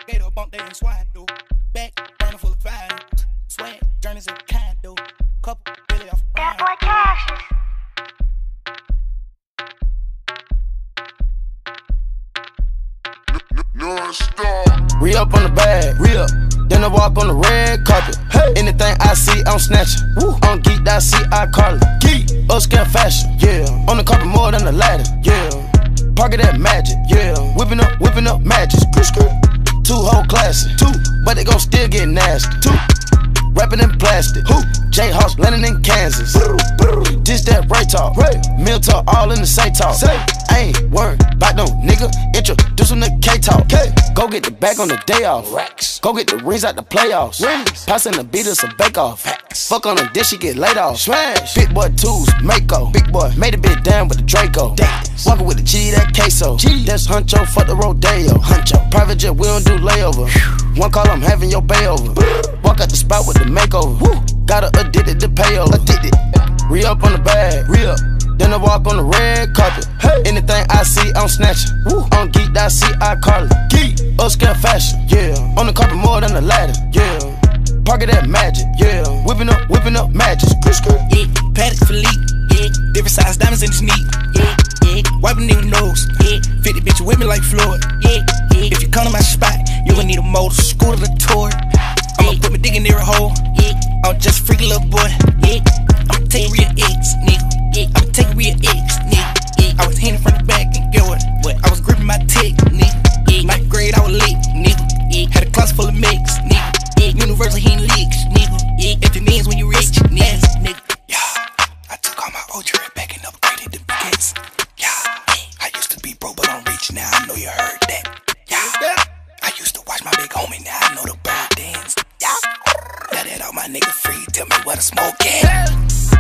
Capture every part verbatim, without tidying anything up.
Gator bump, they ain't swine, though. Back, burner full of fire. Swag, journeys of kind, though. Couple, really off That boy Cassius. Re-up on the bag, re-up. Then I walk on the red carpet. Hey. Anything I see, I'm snatching. Woo. On geek, I see, I call it. Geek. Upscale fashion, yeah. On the carpet more than the ladder, yeah. Parking that magic, yeah. Whipping up, whipping up magic. Two whole classes, two. But they gon' still get nasty, two. Rapping in plastic, who? J-Hawks landing in Kansas. This that right talk, right. Meal talk, all in the same talk. Say. I ain't worried about no nigga. Introduce him to K-Talk. K. Go get the bag on the day off. Racks. Go get the rings out the playoffs. Rings. Passing the beat us a bake off. Facts. Fuck on the dish, she get laid off. Smash. Big boy twos, Mako. Big boy made a bit down with the Draco. Dance. Walking with the G, that queso. G. That's Huncho, fuck the Rodeo. Huncho. Private jet, we don't do layover. Whew. One call, I'm having your bay over. Walk out the spot with the makeover. Woo. Got her addicted to payover. Addicted. Re-up on the bag. Re-up. Then I walk on the red carpet. Hey. Anything I see, I'm snatching. Woo. On geek, I see, I call it. Geek. Upscale fashion, yeah. On the carpet more than the ladder, yeah. Parking that magic, yeah. Whipping up, whipping up magic. Yeah, Patek Philippe, yeah. Different size diamonds in the sneak, yeah, yeah. Wiping nigga nose, yeah. fifty bitch with me like Floyd, yeah, yeah. If you come to my spot, you gon' need a motor, scooter, the tour. I'ma put my dick in near a hole, yeah. I'm just a freaky little boy, yeah. I'ma take real eggs, nigga. Yeah, I'ma take real eggs, nigga. Yeah, I was hitting from the back and get what? What? I was gripping my tick, nigga. Yeah, ninth grade I was late, nigga. Yeah, had a class full of mix, nigga. Yeah, universal hitting leaks, nigga. Yeah, if the names when you rich, nigga. nigga. Yeah, I took all my old drip back and upgraded the biggest. Yeah, I used to be broke, but I'm rich now. I know you heard that. Yeah, I used to watch my big homie, now I know the bird dance. Yeah, now that all my niggas free, tell me what a smoke at.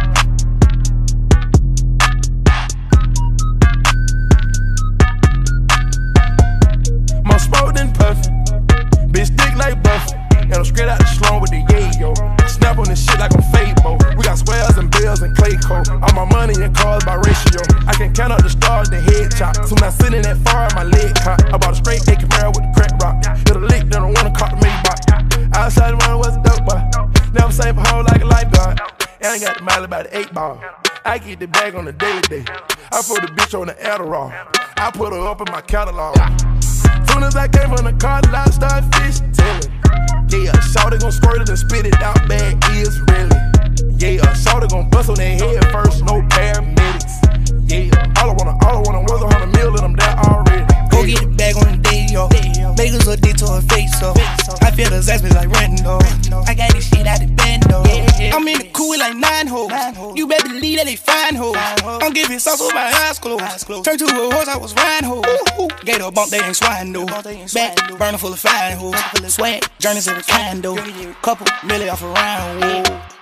My smoke done puffin', bitch thick like Buffett. And I'm straight out the slum with the yayo. Snap on this shit like I'm Fabo. We got squares and bills and clay coat. All my money in cars by ratio. I can count up the stars, the head chop. Soon I sitting that far, my leg caught. I bought a straight A Camaro with the crack rock. Hit a lick, then I wanna call the Maybach. Outside the one was a dope boy. Never save a hoe like a lifeguard. And I got the mile about the eight ball. I get the bag on the daily day. I put the bitch on the Adderall. I put her up in my catalog. Soon as I came from the car, I started fish tailing. Yeah, shawty gon' squirt it and spit it out, bad is really. Yeah, shawty gon' bust on their head first, no paramedics. Yeah, all I wanna, all I wanna was a hundred mil and I'm there already. Go get the bag on the day, yo. Make us look dick to her face, so I feel the zest like Rando. I got this shit out the bando. I'm in the cool like nine hoes. You better believe that they fine hoes. I'm giving sauce with my eyes closed. Turn to a horse, I was riding hoes. Gator bump, they ain't swine, though. Back, burner full of fine hoes. Swag, journeys every kind, though. Couple, really off around, whoa.